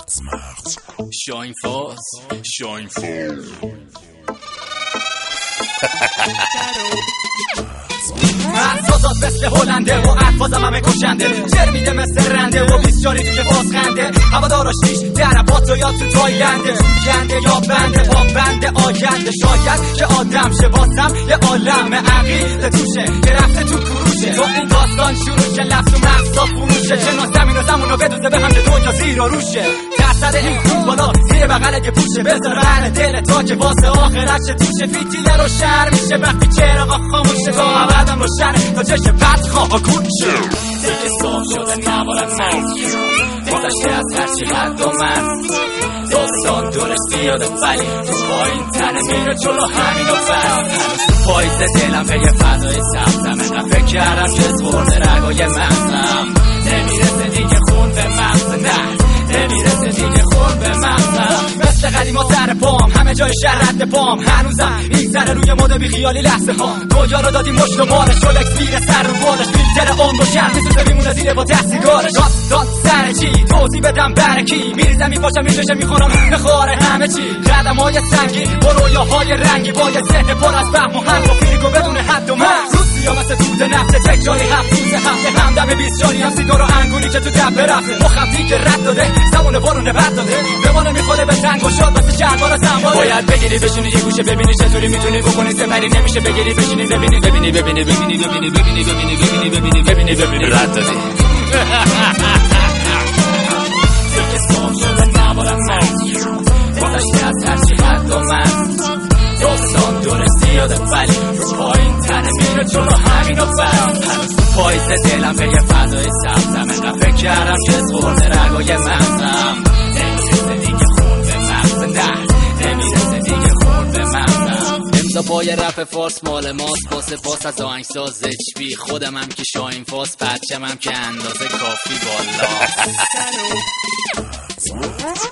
شاین فاز مغزازات مثل هلنده و الفاظم همه کشنده، شعر میده مثل رنده و 20 جاری توی باز خنده. هواداراش دیش دربات و یا تو تایلنده، گنده یا بنده با بنده آینده. شاید که آدم شه واسم یه عالم عقیده توشه که رفته تو کروشه. تو این داستان شروع که لفظ و مغزا فروشه، شناس زمین و زمونو بدوزه به هم دنیا زیر و روشه. درصد این خون بالا زیر بغل که پوشه، بذار بر دل تا که واسه آخرت شه توشه. فیتیله رو شهر میشه وقتی چراغا خاموشه، تا ابدم روشنه تا چشم پرد خواه کون شه. دیگه صاف شده نبارد من گذشته از هرچی حد و من، داستان دورش زیاده ولی با این تنه میره جلو همین و بس. پاییز دلم به یه فضای سبزم، انقدر فکر کردم که زورده رگای مغزم. نمیرسه دیگه خون به مغز، نه نمیرسه دیگه خون به مغزم. مثل قدیما سر پام همه جای شهر رد پام، هنوزم این سر روی مده بی خیالی لحظه ها. گویا رو دادیم مشت و مالش، رولکس میره سر رو بالش، فیلتر عمر و شهر میسوزه میمونه زیره با دستگارش. داد سر چی توضیح بدم برکی، میریزم میپاشم میکشم میخورم میخوره همه چی. قدم‌های سنگی با رویاهای رنگی، با یه ذهن پر از فهم و هم و فیلگو بدون حد و مرز. روسیا مثل دود نفته تک جایی 7 روز هفته، همدم 20 جاری هم سیگار و انگوری که تو دبه رفته. مخم دیگه رد داده زمان بارون بد داده، به ما نمیخوره به تنگ و شاد واسه شهربار زنباره. باید بگیری بشینی یه گوشه ببینی چطوری میتونی بکنی سپری، نمیشه بگیری بشینی ببینی ببینی ببینی ببینی ببینی ببینی ببینی ببینی ببینی ببینی ببینی رد دادی. دیگه صاف شده نبارد من گذشته از هرچی حد و من، داستان دورش زیاده ولی پایین تنه میره جلو همین و بس. پاییز دلم به یه فضای سبزم، انقدر فکر کردم که زورده رگای مغزم. نمیرسه دیگه خون به مغز، نه نمیرسه دیگه خون به مغزم. امضا پای رپ فارس مال ماست، با سپاس از آهنگساز HB. خودم هم که شاین فاز، پرچمم که اندازه کافی بالا.